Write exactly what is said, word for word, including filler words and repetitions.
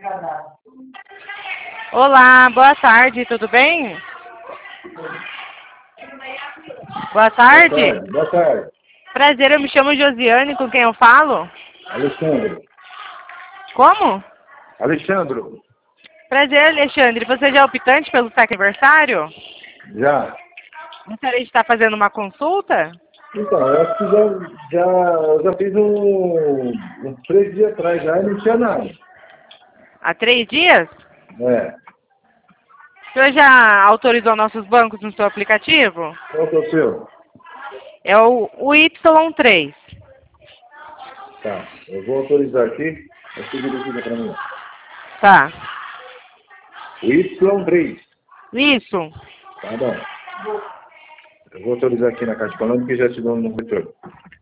Olá, boa tarde, tudo bem? Boa tarde. Boa tarde. Boa tarde. Prazer, eu me chamo Josiane, com quem eu falo? Alexandre. Como? Alexandre. Prazer, Alexandre. Você já é optante pelo seu aniversário? Já. Gostaria de estar fazendo uma consulta? Então, eu acho que já, já, eu já fiz um, uns três dias atrás já e não tinha nada. Há três dias? É. O senhor já autorizou nossos bancos no seu aplicativo? Qual que é o seu? É o, o Y três. Tá. Eu vou autorizar aqui. Você verifica para mim. Tá. O Y três. Isso. Tá bom. Eu vou autorizar aqui na Caixa Econômica e já te dou um retorno.